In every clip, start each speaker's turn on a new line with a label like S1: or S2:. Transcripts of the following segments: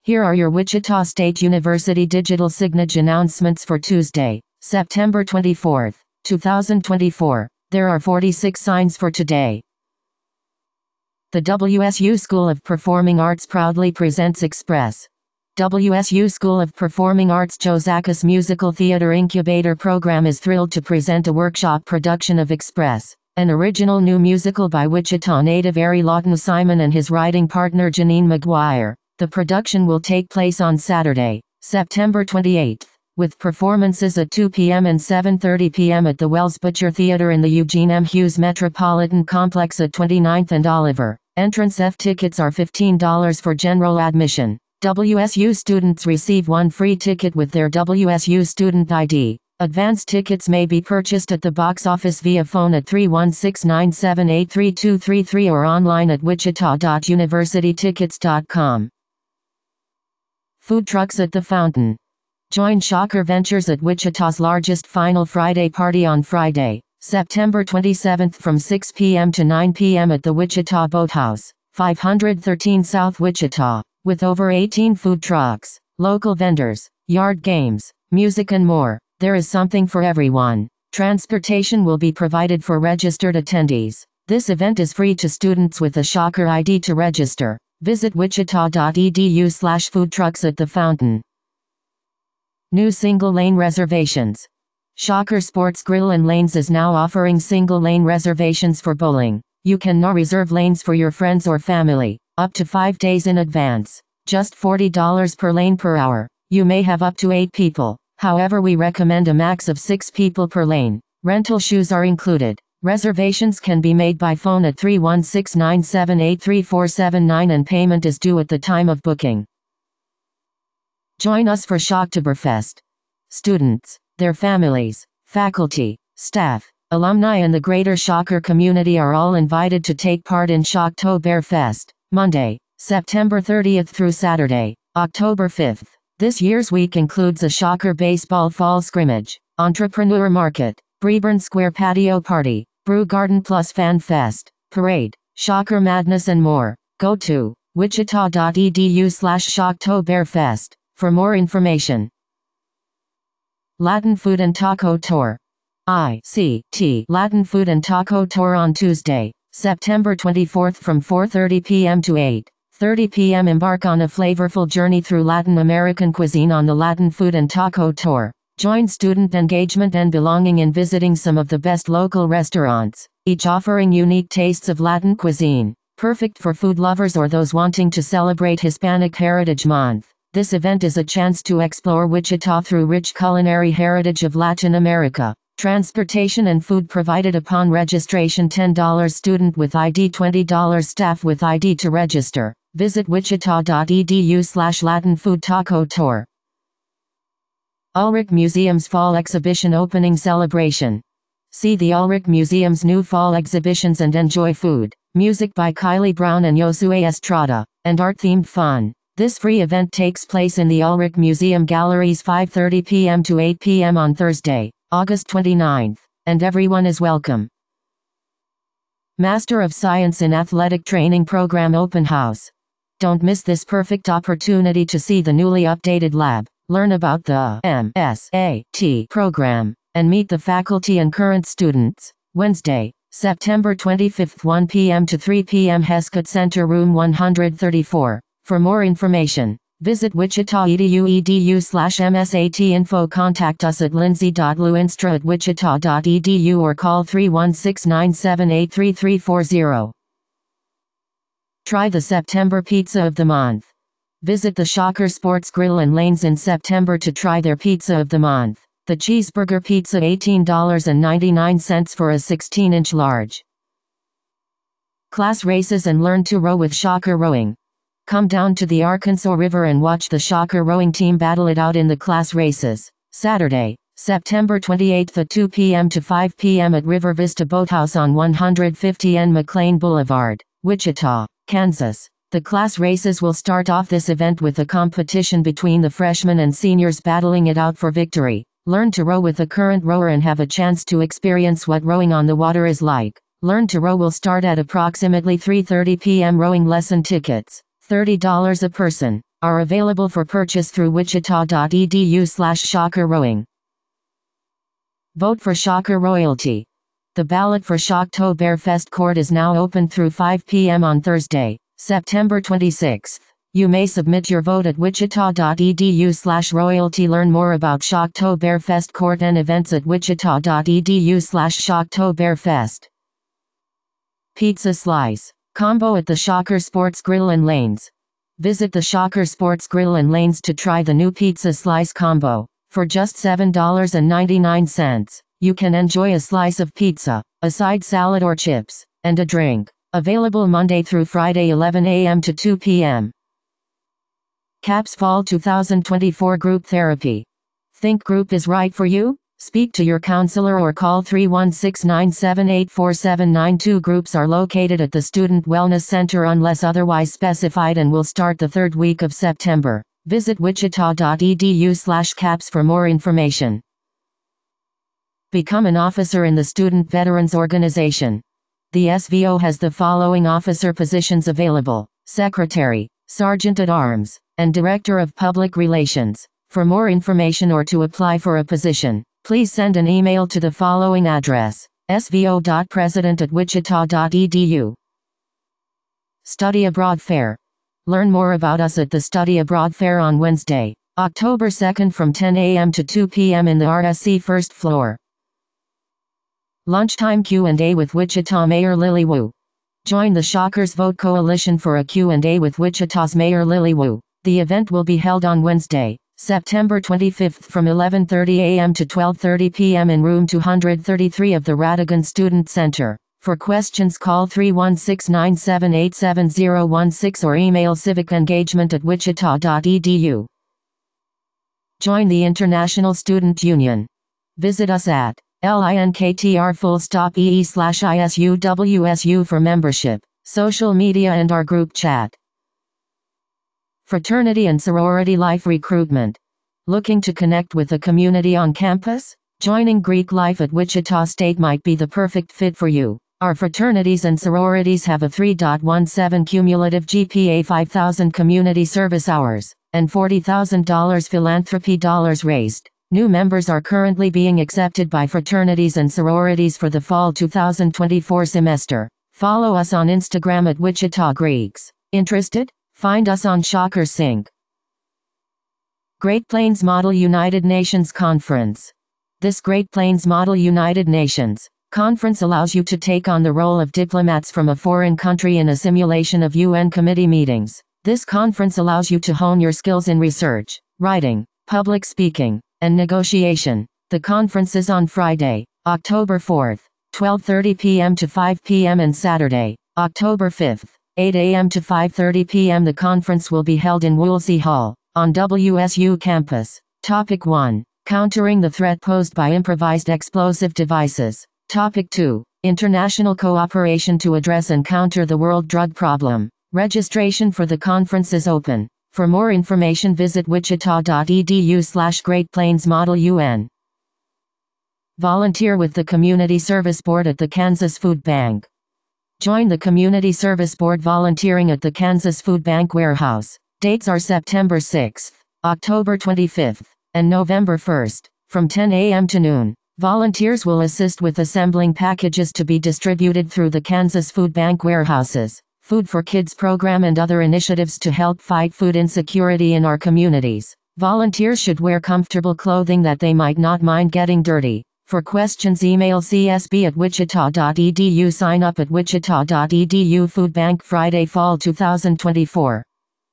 S1: Here are your Wichita State University digital signage announcements for Tuesday, September 24, 2024. There are 46 signs for today. The WSU School of Performing Arts proudly presents Express. WSU School of Performing Arts Joe Zakas Musical Theater Incubator Program is thrilled to present a workshop production of Express, an original new musical by Wichita native Ari Lawton Simon and his writing partner Janine McGuire. The production will take place on Saturday, September 28, with performances at 2 p.m. and 7:30 p.m. at the Wells Butcher Theater in the Eugene M. Hughes Metropolitan Complex at 29th and Oliver. Entrance F tickets are $15 for general admission. WSU students receive one free ticket with their WSU student ID. Advance tickets may be purchased at the box office via phone at 316-978-3233 or online at wichita.universitytickets.com. Food trucks at the Fountain. Join Shocker Ventures at Wichita's largest Final Friday party on Friday, September 27 from 6 p.m. to 9 p.m. at the Wichita Boathouse, 513 South Wichita, with over 18 food trucks, local vendors, yard games, music and more. There is something for everyone. Transportation will be provided for registered attendees. This event is free to students with a Shocker ID to register. Visit wichita.edu/foodtrucks at the Fountain. New single-lane reservations. Shocker Sports Grill and Lanes is now offering single-lane reservations for bowling. You can now reserve lanes for your friends or family, up to 5 days in advance. Just $40 per lane per hour. You may have up to 8 people. However, we recommend a max of 6 people per lane. Rental shoes are included. Reservations can be made by phone at 316-978-3479 and payment is due at the time of booking. Join us for Shocktoberfest. Students, their families, faculty, staff, alumni and the greater Shocker community are all invited to take part in Shocktoberfest, Monday, September 30th through Saturday, October 5th. This year's week includes a Shocker baseball fall scrimmage, entrepreneur market, Breburn Square patio party, Brew Garden Plus Fan Fest, parade, Shocker Madness and more. Go to wichita.edu/Shocktoberfest for more information. Latin Food and Taco Tour. ICT Latin Food and Taco Tour on Tuesday, September 24th from 4:30 p.m. to 8:30 p.m. Embark on a flavorful journey through Latin American cuisine on the Latin Food and Taco Tour. Join student engagement and belonging in visiting some of the best local restaurants, each offering unique tastes of Latin cuisine, perfect for food lovers or those wanting to celebrate Hispanic Heritage Month. This event is a chance to explore Wichita through rich culinary heritage of Latin America. Transportation and food provided upon registration. $10 student with ID, $20 staff with ID to register. Visit wichita.edu/Latin Food Taco Tour. Ulrich Museum's Fall Exhibition Opening Celebration. See the Ulrich Museum's new fall exhibitions and enjoy food, music by Kylie Brown and Josue Estrada, and art-themed fun. This free event takes place in the Ulrich Museum Galleries 5:30 p.m. to 8 p.m. on Thursday, August 29th, and everyone is welcome. Master of Science in Athletic Training Program Open House. Don't miss this perfect opportunity to see the newly updated lab, learn about the MSAT program, and meet the faculty and current students. Wednesday, September 25th 1 p.m. to 3 p.m. Heskett Center Room 134. For more information, visit wichita.edu/MSAT info. Contact us at lindsay.luinstra@wichita.edu or call 316-978-3340. Try the September Pizza of the Month. Visit the Shocker Sports Grill and Lanes in September to try their Pizza of the Month. The Cheeseburger Pizza $18.99 for a 16-inch large. Class races and learn to row with Shocker Rowing. Come down to the Arkansas River and watch the Shocker Rowing team battle it out in the class races. Saturday, September 28th at 2 p.m. to 5 p.m. at River Vista Boathouse on 150 N McLean Boulevard, Wichita, Kansas. The class races will start off this event with a competition between the freshmen and seniors battling it out for victory. Learn to row with a current rower and have a chance to experience what rowing on the water is like. Learn to Row will start at approximately 3:30 p.m. Rowing lesson tickets, $30 a person. are available for purchase through wichita.edu/Shocker Rowing. Vote for Shocker Royalty. The ballot for Shocktoberfest Court is now open through 5 p.m. on Thursday, September 26th. You may submit your vote at wichita.edu/royalty. Learn more about Shocktoberfest Court and events at wichita.edu/Shocktoberfest. Pizza Slice Combo at the Shocker Sports Grill and Lanes. Visit the Shocker Sports Grill and Lanes to try the new Pizza Slice Combo. For just $7.99, you can enjoy a slice of pizza, a side salad or chips, and a drink. Available Monday through Friday 11 a.m. to 2 p.m. CAPS Fall 2024 Group Therapy. Think group is right for you? Speak to your counselor or call 316-978-4792. Groups are located at the Student Wellness Center unless otherwise specified and will start the third week of September. Visit wichita.edu/CAPS for more information. Become an officer in the Student Veterans Organization. The SVO has the following officer positions available: Secretary, Sergeant at Arms, and Director of Public Relations. For more information or to apply for a position, please send an email to the following address: svo.president@wichita.edu. Study Abroad Fair. Learn more about us at the Study Abroad Fair on Wednesday, October 2nd from 10 a.m. to 2 p.m. in the RSC first floor. Lunchtime Q&A with Wichita Mayor Lily Wu. Join the Shockers Vote Coalition for a Q&A with Wichita's Mayor Lily Wu. The event will be held on Wednesday, September 25th from 11:30 a.m. to 12:30 p.m. in room 233 of the Radigan Student Center. For questions call 316-978-7016 or email civicengagement@wichita.edu. Join the International Student Union. Visit us at linktr_ee/ISUWSU for membership, social media and our group chat. Fraternity and sorority life recruitment. Looking to connect with the community on campus? Joining Greek life at Wichita State might be the perfect fit for you. Our fraternities and sororities have a 3.17 cumulative GPA, 5,000 community service hours, and $40,000 philanthropy dollars raised. New members are currently being accepted by fraternities and sororities for the fall 2024 semester. Follow us on Instagram at Wichita Greeks. Interested? Find us on Shocker Sync. Great Plains Model United Nations Conference. This Great Plains Model United Nations Conference allows you to take on the role of diplomats from a foreign country in a simulation of UN committee meetings. This conference allows you to hone your skills in research, writing, public speaking, and negotiation. The conference is on Friday, October 4th, 12:30 p.m. to 5 p.m. and Saturday, October 5th, 8 a.m. to 5:30 p.m. The conference will be held in Woolsey Hall, on WSU campus. Topic 1. Countering the threat posed by improvised explosive devices. Topic 2. International cooperation to address and counter the world drug problem. Registration for the conference is open. For more information visit wichita.edu/Great Plains Model UN. Volunteer with the Community Service Board at the Kansas Food Bank. Join the Community Service Board volunteering at the Kansas Food Bank warehouse. Dates are September 6th, October 25th, and November 1st, from 10 a.m. to noon. Volunteers will assist with assembling packages to be distributed through the Kansas Food Bank warehouses, Food for Kids program and other initiatives to help fight food insecurity in our communities. Volunteers should wear comfortable clothing that they might not mind getting dirty. For questions email csb@wichita.edu. Sign up at wichita.edu. Food Bank Friday Fall 2024.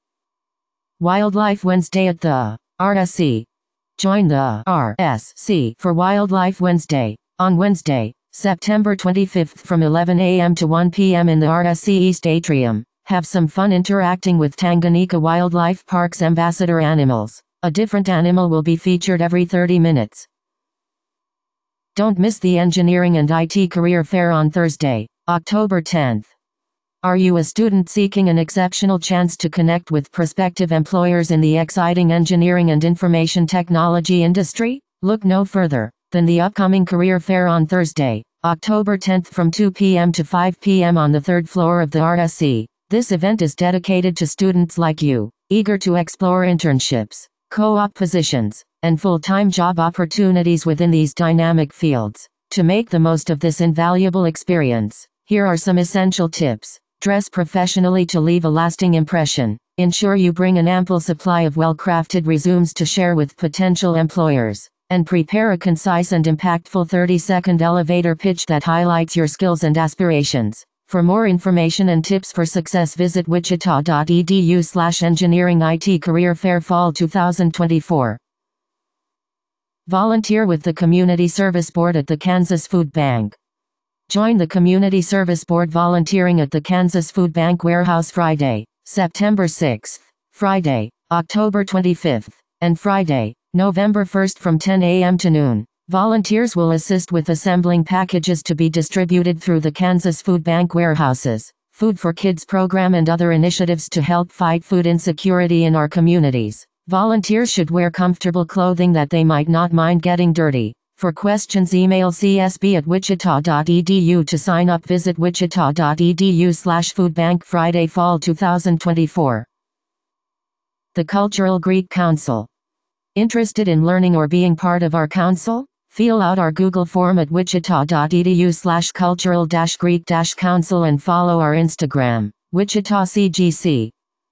S1: Wildlife Wednesday at the RSC. Join the RSC for Wildlife Wednesday, on Wednesday, September 25th from 11 a.m. to 1 p.m. in the RSC East Atrium. Have some fun interacting with Tanganyika Wildlife Park's ambassador animals. A different animal will be featured every 30 minutes. Don't miss the Engineering and IT Career Fair on Thursday, October 10th. Are you a student seeking an exceptional chance to connect with prospective employers in the exciting engineering and information technology industry? Look no further than the upcoming Career Fair on Thursday, October 10th from 2 p.m. to 5 p.m. on the third floor of the RSC. This event is dedicated to students like you, eager to explore internships, co-op positions, and full-time job opportunities within these dynamic fields. To make the most of this invaluable experience, here are some essential tips. Dress professionally to leave a lasting impression. Ensure you bring an ample supply of well-crafted resumes to share with potential employers, and prepare a concise and impactful 30-second elevator pitch that highlights your skills and aspirations. For more information and tips for success, visit wichita.edu/engineering IT Career Fair Fall 2024. Volunteer with the Community Service Board at the Kansas Food Bank. Join the Community Service Board volunteering at the Kansas Food Bank Warehouse Friday, September 6th, Friday, October 25th, and Friday, November 1st from 10 a.m. to noon. Volunteers will assist with assembling packages to be distributed through the Kansas Food Bank warehouses, Food for Kids program, and other initiatives to help fight food insecurity in our communities. Volunteers should wear comfortable clothing that they might not mind getting dirty. For questions, email csb@wichita.edu. To sign up, visit wichita.edu/foodbank Friday Fall 2024. The Cultural Greek Council. Interested in learning or being part of our council? Fill out our Google form at wichita.edu/cultural-greek-council and follow our Instagram, Wichita CGC.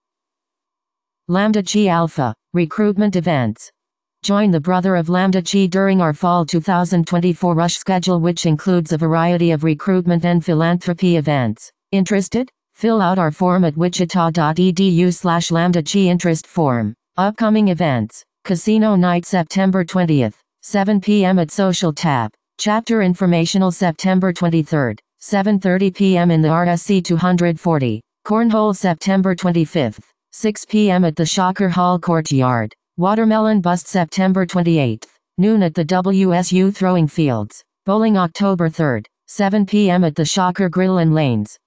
S1: Lambda Chi Alpha, recruitment events. Join the Brother of Lambda Chi during our Fall 2024 rush schedule, which includes a variety of recruitment and philanthropy events. Interested? Fill out our form at wichita.edu/Lambda Chi interest form. Upcoming events. Casino Night September 20th, 7 p.m. at Social Tap. Chapter Informational September 23rd, 7:30 p.m. in the RSC 240. Cornhole September 25th, 6 p.m. at the Shocker Hall Courtyard. Watermelon Bust September 28th, noon at the WSU Throwing Fields. Bowling October 3rd, 7 p.m. at the Shocker Grill and Lanes.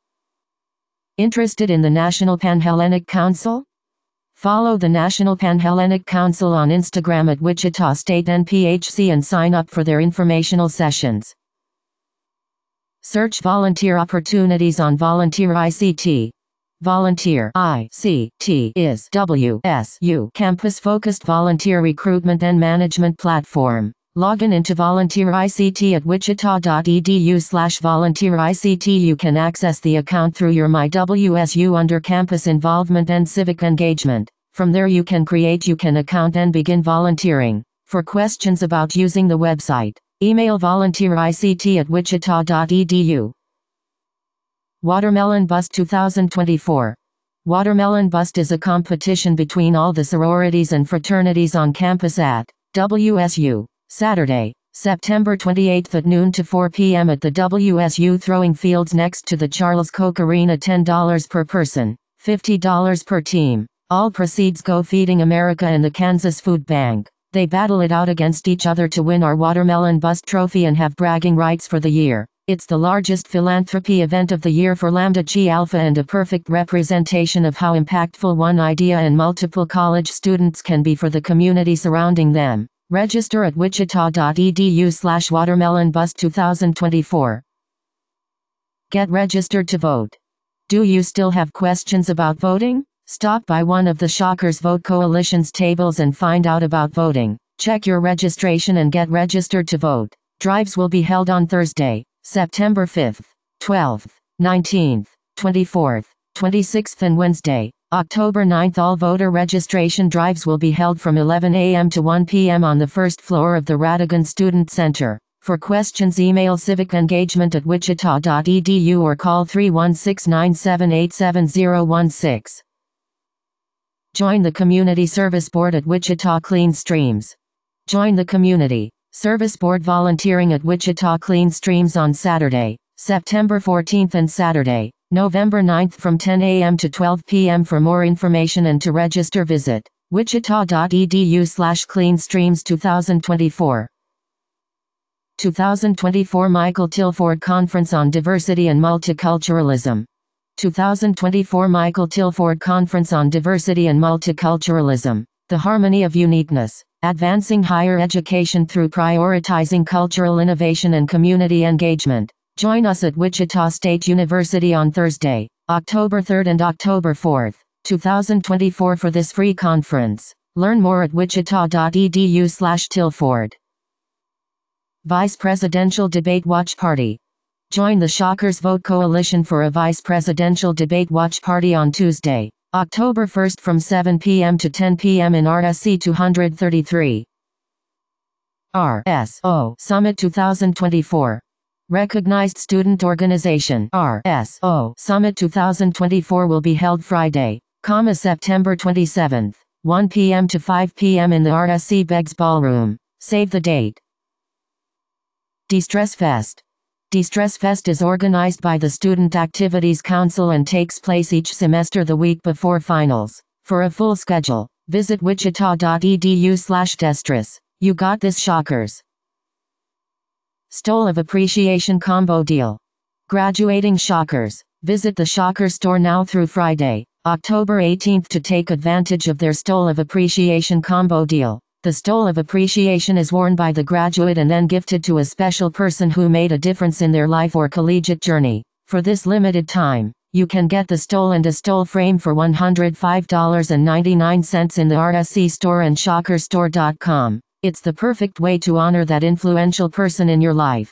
S1: Interested in the National Panhellenic Council? Follow the National Panhellenic Council on Instagram at Wichita State NPHC and sign up for their informational sessions. Search volunteer opportunities on Volunteer ICT. Volunteer ICT is WSU campus-focused volunteer recruitment and management platform. Login into Volunteer ICT at wichita.edu/Volunteer ICT. You can access the account through your My WSU under Campus Involvement and Civic Engagement. From there you can create an account and begin volunteering. For questions about using the website, email volunteerict@wichita.edu. Watermelon Bust 2024. Watermelon Bust is a competition between all the sororities and fraternities on campus at WSU. Saturday, September 28th at noon to 4 p.m. at the WSU Throwing Fields next to the Charles Koch Arena. $10 per person, $50 per team. All proceeds go Feeding America and the Kansas Food Bank. They battle it out against each other to win our Watermelon Bust trophy and have bragging rights for the year. It's the largest philanthropy event of the year for Lambda Chi Alpha and a perfect representation of how impactful one idea and multiple college students can be for the community surrounding them. Register at wichita.edu/watermelonbust 2024. Get registered to vote. Do you still have questions about voting? Stop by one of the Shockers Vote Coalition's tables and find out about voting. Check your registration and get registered to vote. Drives will be held on Thursday, September 5th, 12th, 19th, 24th, 26th and Wednesday, October 9th. All voter registration drives will be held from 11 a.m. to 1 p.m. on the first floor of the Radigan Student Center. For questions, email civicengagement@wichita.edu or call 316-978-7016. Join the Community Service Board at Wichita Clean Streams. Join the Community Service Board volunteering at Wichita Clean Streams on Saturday, September 14th and Saturday, November 9th from 10 a.m. to 12 p.m. For more information and to register, visit wichita.edu/cleanstreams 2024. 2024 Michael Tilford Conference on Diversity and Multiculturalism. 2024 Michael Tilford Conference on Diversity and Multiculturalism. The Harmony of Uniqueness. Advancing higher education through prioritizing cultural innovation and community engagement. Join us at Wichita State University on Thursday, October 3rd and October 4th, 2024 for this free conference. Learn more at wichita.edu/Tilford. Vice Presidential Debate Watch Party. Join the Shockers Vote Coalition for a Vice Presidential Debate Watch Party on Tuesday, October 1st from 7 p.m. to 10 p.m. in RSC 233. RSO Summit 2024. Recognized Student Organization RSO Summit 2024 will be held Friday, September 27th, 1 p.m. to 5 p.m. in the RSC Beggs Ballroom. Save the date. De-Stress Fest. De-Stress Fest is organized by the Student Activities Council and takes place each semester the week before finals. For a full schedule, visit wichita.edu/destress. You got this, Shockers. Stole of Appreciation Combo Deal. Graduating Shockers, visit the Shocker store now through Friday, October 18th to take advantage of their Stole of Appreciation Combo Deal. The Stole of Appreciation is worn by the graduate and then gifted to a special person who made a difference in their life or collegiate journey. For this limited time, you can get the Stole and a Stole frame for $105.99 in the RSC store and shockerstore.com. It's the perfect way to honor that influential person in your life.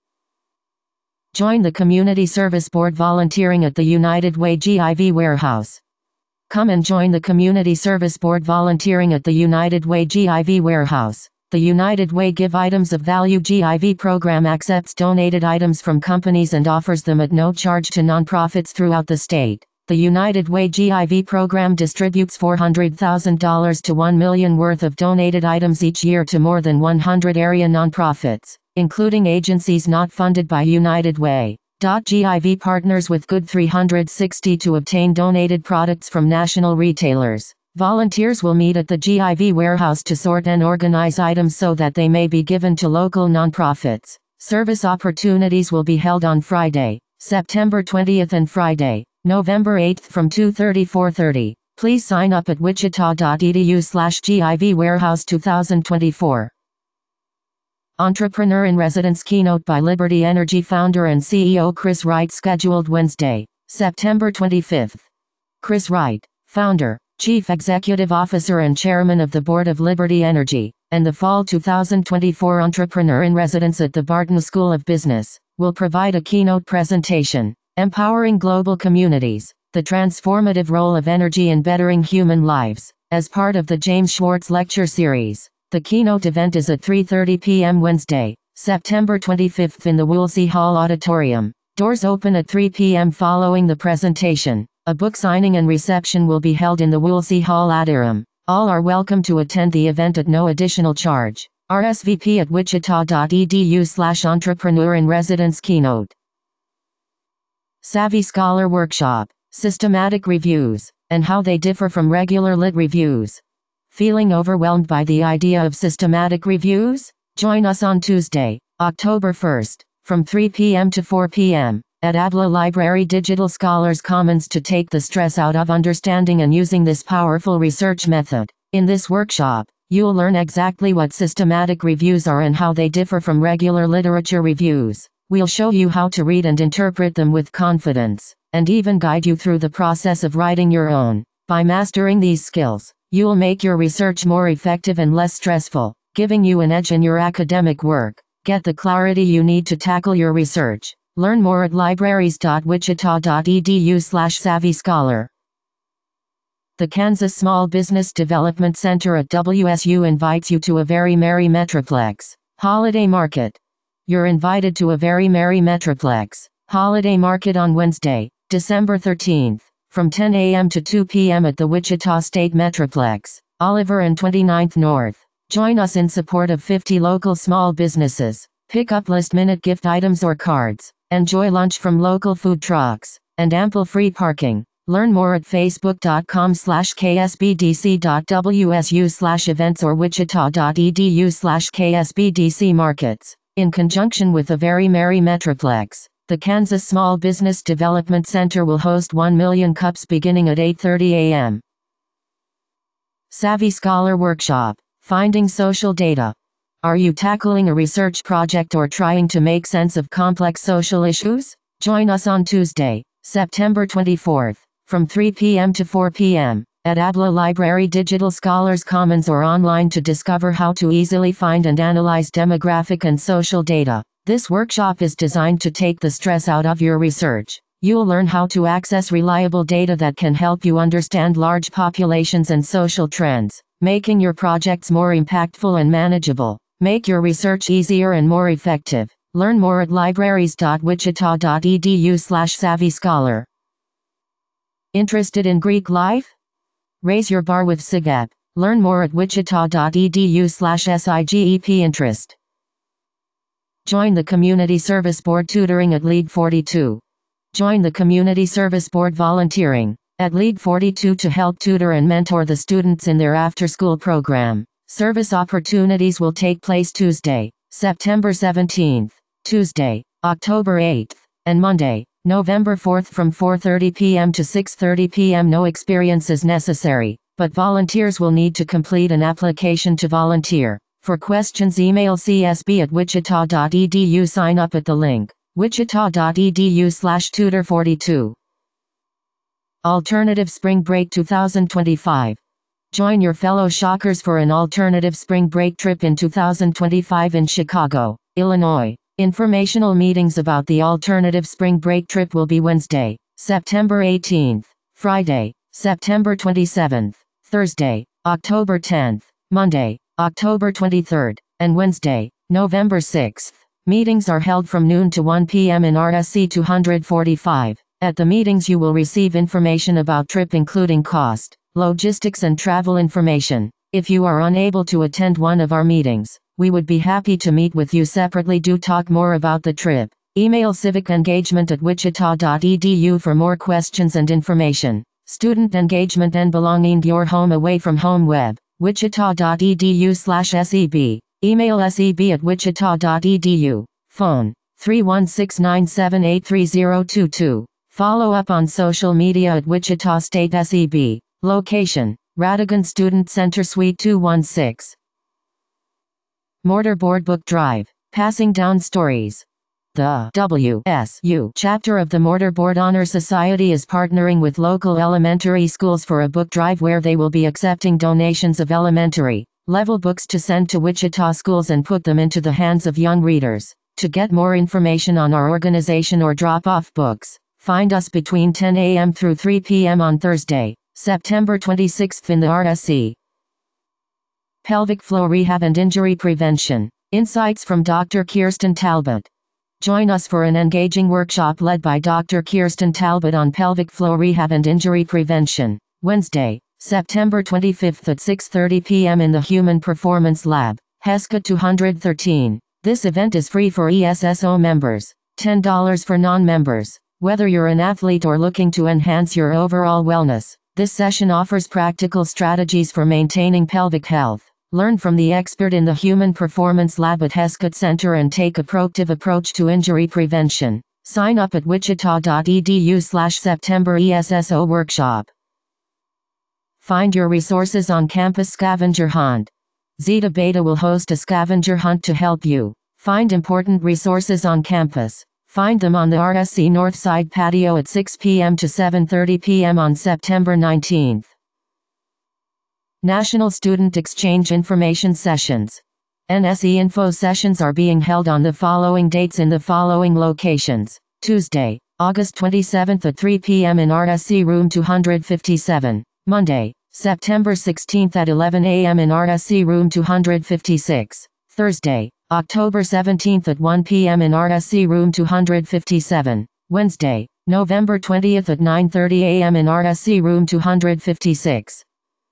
S1: Join the Community Service Board volunteering at the United Way GIV warehouse. Come and join the Community Service Board volunteering at the United Way GIV warehouse. The United Way Give Items of Value GIV program accepts donated items from companies and offers them at no charge to nonprofits throughout the state. The United Way GIV program distributes $400,000 to $1 million worth of donated items each year to more than 100 area nonprofits, including agencies not funded by United Way. GIV partners with Good 360 to obtain donated products from national retailers. Volunteers will meet at the GIV warehouse to sort and organize items so that they may be given to local nonprofits. Service opportunities will be held on Friday, September 20th and Friday, November 8th from 2:30 to 4:30. Please sign up at wichita.edu/GIV warehouse 2024. Entrepreneur in Residence Keynote by Liberty Energy founder and CEO Chris Wright scheduled Wednesday, September 25th. Chris Wright, founder, Chief Executive Officer and Chairman of the Board of Liberty Energy, and the Fall 2024 Entrepreneur in Residence at the Barton School of Business, will provide a keynote presentation, Empowering Global Communities, the Transformative Role of Energy in Bettering Human Lives, as part of the James Schwartz Lecture Series. The keynote event is at 3:30 p.m. Wednesday, September 25th in the Woolsey Hall Auditorium. Doors open at 3 p.m. following the presentation. A book signing and reception will be held in the Woolsey Hall Auditorium. All are welcome to attend the event at no additional charge. RSVP at wichita.edu/Entrepreneur in Residence Keynote. Savvy Scholar Workshop, Systematic Reviews, and How They Differ from Regular Lit Reviews. Feeling overwhelmed by the idea of systematic reviews? Join us on Tuesday, October 1st, from 3 p.m. to 4 p.m., at ABLA Library Digital Scholars Commons to take the stress out of understanding and using this powerful research method. In this workshop, you'll learn exactly what systematic reviews are and how they differ from regular literature reviews. We'll show you how to read and interpret them with confidence, and even guide you through the process of writing your own. By mastering these skills, you'll make your research more effective and less stressful, giving you an edge in your academic work. Get the clarity you need to tackle your research. Learn more at libraries.wichita.edu/SavvyScholar. The Kansas Small Business Development Center at WSU invites you to a very merry Metroplex Holiday Market. You're invited to a very merry Metroplex Holiday Market on Wednesday, December 13th. From 10 a.m. to 2 p.m. at the Wichita State Metroplex, Oliver and 29th North. Join us in support of 50 local small businesses. Pick up last-minute gift items or cards. Enjoy lunch from local food trucks, and ample free parking. Learn more at facebook.com/ksbdc.wsu/events or wichita.edu/ksbdcmarkets. In conjunction with a very merry Metroplex, the Kansas Small Business Development Center will host 1 million cups beginning at 8:30 a.m. Savvy Scholar Workshop, Finding Social Data. Are you tackling a research project or trying to make sense of complex social issues? Join us on Tuesday, September 24th, from 3 p.m. to 4 p.m., at ABLA Library Digital Scholars Commons or online to discover how to easily find and analyze demographic and social data. This workshop is designed to take the stress out of your research. You'll learn how to access reliable data that can help you understand large populations and social trends, making your projects more impactful and manageable. Make your research easier and more effective. Learn more at libraries.wichita.edu/SavvyScholar. Interested in Greek life? Raise your bar with SIGEP. Learn more at wichita.edu/SIGEP-interest. Join the Community Service Board tutoring at League 42. Join the Community Service Board volunteering at League 42 to help tutor and mentor the students in their after-school program. Service opportunities will take place Tuesday, September 17th, Tuesday, October 8th, and Monday, November 4th from 4:30 p.m. to 6:30 p.m. No experience is necessary, but volunteers will need to complete an application to volunteer. For questions, email csb@wichita.edu. Sign up at the link wichita.edu/tutor42. Alternative Spring Break 2025. Join your fellow Shockers for an alternative spring break trip in 2025 in Chicago, Illinois. Informational meetings about the alternative spring break trip will be Wednesday, September 18th, Friday, September 27th, Thursday, October 10th, Monday, October 23rd, and Wednesday, November 6th. Meetings are held from noon to 1 p.m. in RSC 245. At the meetings you will receive information about trip including cost, logistics and travel information. If you are unable to attend one of our meetings, we would be happy to meet with you separately to talk more about the trip. Email civicengagement@wichita.edu for more questions and information. Student engagement and belonging your home away from home web, wichita.edu/SEB. Email seb@wichita.edu. Phone, 316-978-3022. Follow up on social media at Wichita State SEB. Location, Radigan Student Center Suite 216. Mortarboard Book Drive, Passing Down Stories. The WSU chapter of the Mortarboard Honor Society is partnering with local elementary schools for a book drive where they will be accepting donations of elementary level books to send to Wichita schools and put them into the hands of young readers. To get more information on our organization or drop off books, find us between 10 a.m. through 3 p.m. on Thursday, September 26th in the RSC. Pelvic Floor Rehab and Injury Prevention. Insights from Dr. Kirsten Talbot. Join us for an engaging workshop led by Dr. Kirsten Talbot on pelvic floor rehab and injury prevention. Wednesday, September 25th at 6:30 p.m. in the Human Performance Lab, HESCA 213. This event is free for ESSO members, $10 for non-members. Whether you're an athlete or looking to enhance your overall wellness, this session offers practical strategies for maintaining pelvic health. Learn from the expert in the Human Performance Lab at HESCA Center and take a proactive approach to injury prevention. Sign up at wichita.edu/September ESSO workshop. Find your resources on campus scavenger hunt. Zeta Beta will host a scavenger hunt to help you find important resources on campus. Find them on the RSC Northside patio at 6 p.m. to 7:30 p.m. on September 19th. National Student Exchange Information Sessions. NSE Info sessions are being held on the following dates in the following locations. Tuesday, August 27th at 3 p.m. in RSC Room 257. Monday, September 16th at 11 a.m. in RSC Room 256. Thursday, October 17th at 1 p.m. in RSC Room 257. Wednesday, November 20th at 9:30 a.m. in RSC Room 256.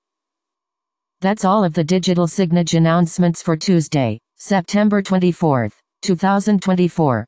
S1: That's all of the digital signage announcements for Tuesday, September 24th, 2024.